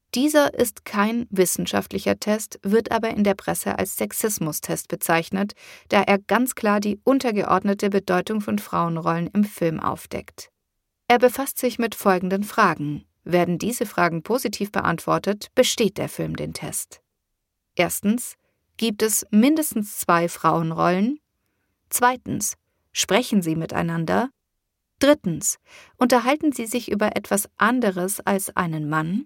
Dieser ist kein wissenschaftlicher Test, wird aber in der Presse als Sexismustest bezeichnet, da er ganz klar die untergeordnete Bedeutung von Frauenrollen im Film aufdeckt. Er befasst sich mit folgenden Fragen. Werden diese Fragen positiv beantwortet, besteht der Film den Test. Erstens: Gibt es mindestens 2 Frauenrollen? Zweitens: Sprechen sie miteinander? Drittens: Unterhalten sie sich über etwas anderes als einen Mann?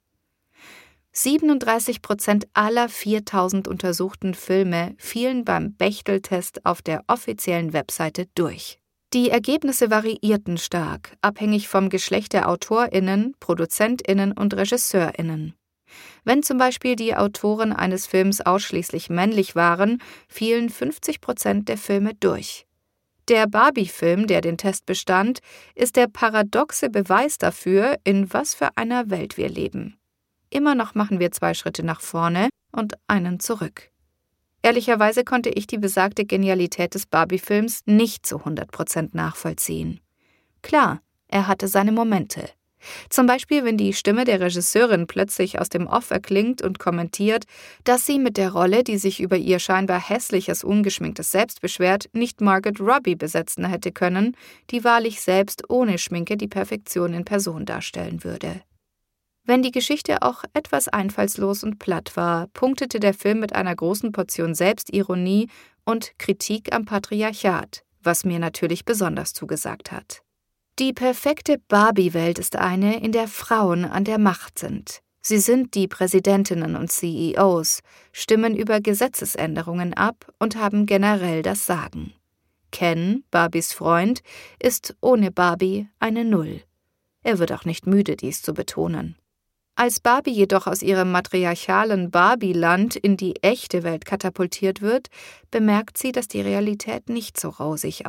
37% aller 4000 untersuchten Filme fielen beim Bechdel-Test auf der offiziellen Webseite durch. Die Ergebnisse variierten stark, abhängig vom Geschlecht der AutorInnen, ProduzentInnen und RegisseurInnen. Wenn zum Beispiel die Autoren eines Films ausschließlich männlich waren, fielen 50% der Filme durch. Der Barbie-Film, der den Test bestand, ist der paradoxe Beweis dafür, in was für einer Welt wir leben. Immer noch machen wir 2 Schritte nach vorne und einen zurück. Ehrlicherweise konnte ich die besagte Genialität des Barbie-Films nicht zu 100% nachvollziehen. Klar, er hatte seine Momente. Zum Beispiel, wenn die Stimme der Regisseurin plötzlich aus dem Off erklingt und kommentiert, dass sie mit der Rolle, die sich über ihr scheinbar hässliches, ungeschminktes Selbst beschwert, nicht Margot Robbie besetzen hätte können, die wahrlich selbst ohne Schminke die Perfektion in Person darstellen würde. Wenn die Geschichte auch etwas einfallslos und platt war, punktete der Film mit einer großen Portion Selbstironie und Kritik am Patriarchat, was mir natürlich besonders zugesagt hat. Die perfekte Barbie-Welt ist eine, in der Frauen an der Macht sind. Sie sind die Präsidentinnen und CEOs, stimmen über Gesetzesänderungen ab und haben generell das Sagen. Ken, Barbies Freund, ist ohne Barbie eine Null. Er wird auch nicht müde, dies zu betonen. Als Barbie jedoch aus ihrem matriarchalen Barbie-Land in die echte Welt katapultiert wird, bemerkt sie, dass die Realität nicht so rosig